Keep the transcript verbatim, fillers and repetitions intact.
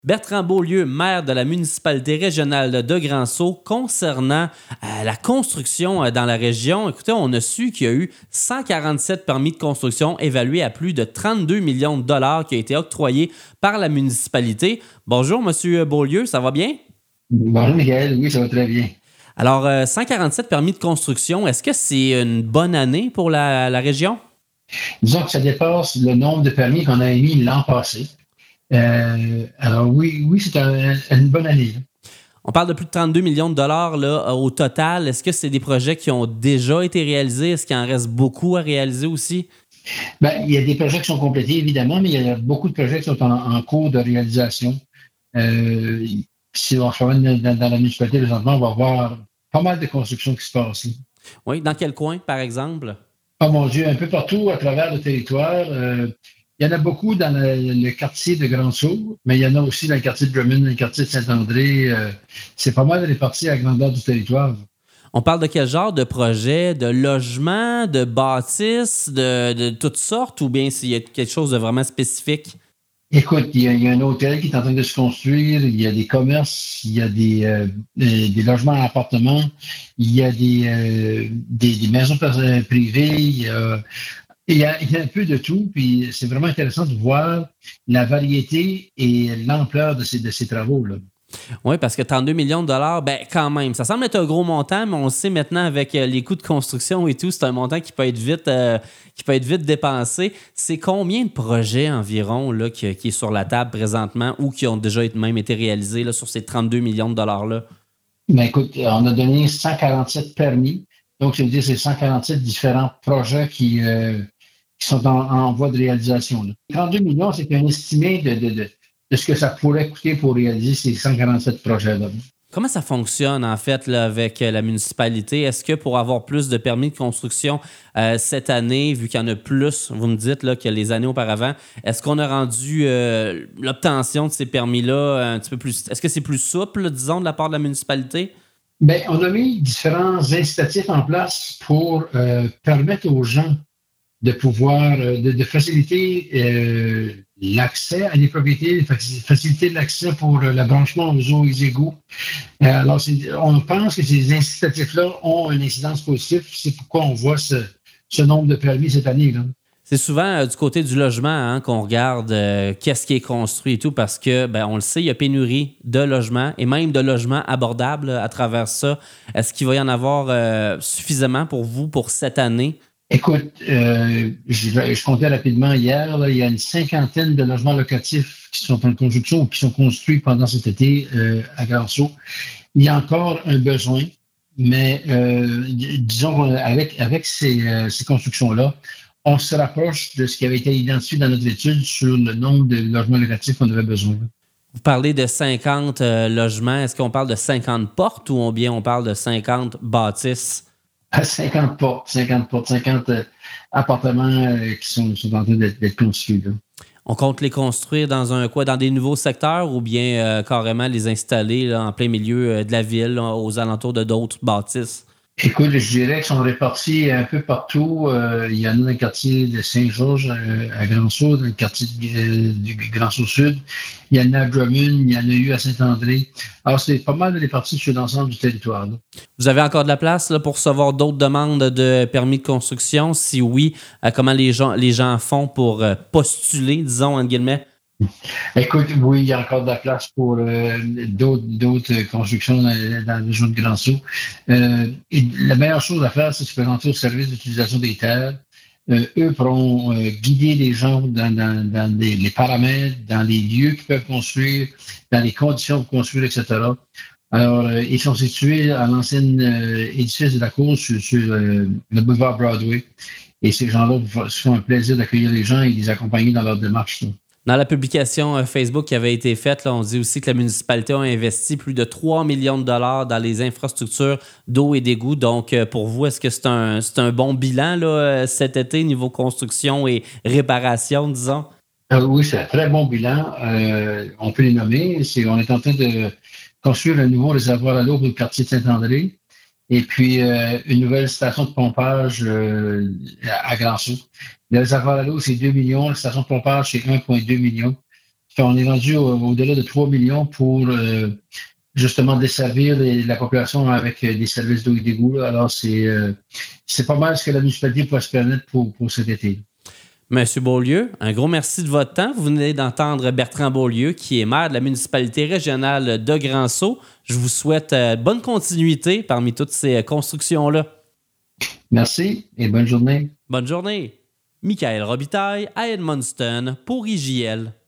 Bertrand Beaulieu, maire de la municipalité régionale de Grand-Sault, concernant euh, la construction euh, dans la région. Écoutez, on a su qu'il y a eu cent quarante-sept permis de construction évalués à plus de trente-deux millions de dollars qui ont été octroyés par la municipalité. Bonjour, Monsieur Beaulieu, ça va bien? Bonjour, Miguel. Oui, ça va très bien. Alors, euh, cent quarante-sept permis de construction, est-ce que c'est une bonne année pour la, la région? Disons que ça dépasse le nombre de permis qu'on a émis l'an passé. Euh, alors oui, oui, c'est un- une bonne année. On parle de plus de trente-deux millions de dollars là, au total. Est-ce que c'est des projets qui ont déjà été réalisés? Est-ce qu'il en reste beaucoup à réaliser aussi? Ben, il y a des projets qui sont complétés, évidemment, mais il y a beaucoup de projets qui sont en, en cours de réalisation. Euh, si on se promène dans, dans la municipalité présentement, on va voir pas mal de constructions qui se passent. Là. Oui, dans quel coin, par exemple? Oh mon Dieu, un peu partout à travers le territoire. Euh, il y en a beaucoup dans le, le quartier de Grand-Sault, mais il y en a aussi dans le quartier de Drummond, dans le quartier de Saint-André. Euh, c'est pas mal réparti à la grandeur du territoire. On parle de quel genre de projet? De logement, de bâtisses, de, de toutes sortes, ou bien s'il y a quelque chose de vraiment spécifique? Écoute, il y, a, il y a un hôtel qui est en train de se construire, il y a des commerces, il y a des, euh, des, des logements à appartements, il y a des, euh, des, des maisons privées, il y a, il y a, il y a un peu de tout, puis c'est vraiment intéressant de voir la variété et l'ampleur de ces, de ces travaux-là. Oui, parce que trente-deux millions de dollars, ben quand même, ça semble être un gros montant, mais on le sait maintenant avec euh, les coûts de construction et tout, c'est un montant qui peut être vite, euh, qui peut être vite dépensé. C'est combien de projets environ là, qui, qui est sur la table présentement ou qui ont déjà été- même été réalisés là, sur ces trente-deux millions de dollars-là? Mais écoute, on a donné cent quarante-sept permis, donc ça veut dire que c'est cent quarante-sept différents projets qui, euh, qui sont en, en voie de réalisation. Là. trente-deux millions, c'est un estimé de, de, de, de ce que ça pourrait coûter pour réaliser ces cent quarante-sept projets-là. Comment ça fonctionne en fait là, avec euh, la municipalité? Est-ce que pour avoir plus de permis de construction euh, cette année, vu qu'il y en a plus, vous me dites là, que les années auparavant, est-ce qu'on a rendu euh, l'obtention de ces permis-là un petit peu plus... Est-ce que c'est plus souple, disons, de la part de la municipalité? Bien, on a mis différents incitatifs en place pour euh, permettre aux gens de pouvoir, euh, de, de faciliter euh, l'accès à des propriétés, de faci- faciliter l'accès pour euh, le branchement aux eaux et égouts. Euh, alors, c'est- on pense que ces incitatifs-là ont une incidence positive. C'est pourquoi on voit ce, ce nombre de permis cette année. Là. C'est souvent euh, du côté du logement hein, qu'on regarde euh, qu'est-ce qui est construit et tout parce que, ben, on le sait, il y a pénurie de logements et même de logements abordables à travers ça. Est-ce qu'il va y en avoir euh, suffisamment pour vous pour cette année? Écoute, euh, je, je comptais rapidement hier, là, il y a une cinquantaine de logements locatifs qui sont en construction ou qui sont construits pendant cet été euh, à Grand-Sault. Il y a encore un besoin, mais euh, disons avec avec ces, euh, ces constructions-là, on se rapproche de ce qui avait été identifié dans notre étude sur le nombre de logements locatifs qu'on avait besoin. Vous parlez de cinquante euh, logements. Est-ce qu'on parle de cinquante portes ou bien on parle de cinquante bâtisses? À cinquante portes, cinquante portes, cinquante euh, appartements euh, qui sont, sont en train d'être, d'être construits. Là. On compte les construire dans un quoi, dans des nouveaux secteurs ou bien euh, carrément les installer là, en plein milieu euh, de la ville, là, aux alentours de d'autres bâtisses? Écoute, je dirais qu'ils sont répartis un peu partout. Euh, il y en a dans le quartier de Saint-Georges euh, à Grand-Sault, dans le quartier de, du Grand-Sault-Sud. Il y en a à Drummond, il y en a eu à Saint-André. Alors, c'est pas mal répartis sur l'ensemble du territoire. Là. Vous avez encore de la place là, pour recevoir d'autres demandes de permis de construction? Si oui, euh, comment les gens, les gens font pour euh, postuler, disons, entre guillemets? Écoute, oui, il y a encore de la place pour euh, d'autres, d'autres constructions dans, dans la région de Grand-Sault. Euh, et la meilleure chose à faire, c'est de se présenter au service d'utilisation des terres. Euh, eux pourront euh, guider les gens dans, dans, dans les, les paramètres, dans les lieux qu'ils peuvent construire, dans les conditions pour construire, et cetera. Alors, euh, ils sont situés à l'ancienne euh, édifice de la cour sur, sur euh, le boulevard Broadway. Et ces gens-là se font un plaisir d'accueillir les gens et de les accompagner dans leur démarche. Là. Dans la publication euh, Facebook qui avait été faite, là, on dit aussi que la municipalité a investi plus de trois millions de dollars dans les infrastructures d'eau et d'égout. Donc, euh, pour vous, est-ce que c'est un, c'est un bon bilan là, euh, cet été, niveau construction et réparation, disons? Ah oui, c'est un très bon bilan. Euh, on peut les nommer. C'est, on est en train de construire un nouveau réservoir à l'eau pour le quartier de Saint-André. Et puis, euh, une nouvelle station de pompage euh, à Grand-Sault. Le réservoir à l'eau, c'est deux millions. La station de pompage, c'est un virgule deux million. On est rendu au, au-delà de trois millions pour euh, justement desservir les, la population avec des services d'eau et d'égout. Alors, c'est, euh, c'est pas mal ce que la municipalité pourrait se permettre pour, pour cet été. Monsieur Beaulieu, un gros merci de votre temps. Vous venez d'entendre Bertrand Beaulieu, qui est maire de la municipalité régionale de Grand-Sault. Je vous souhaite euh, bonne continuité parmi toutes ces constructions-là. Merci et bonne journée. Bonne journée. Michael Robitaille à Edmundston pour I J L.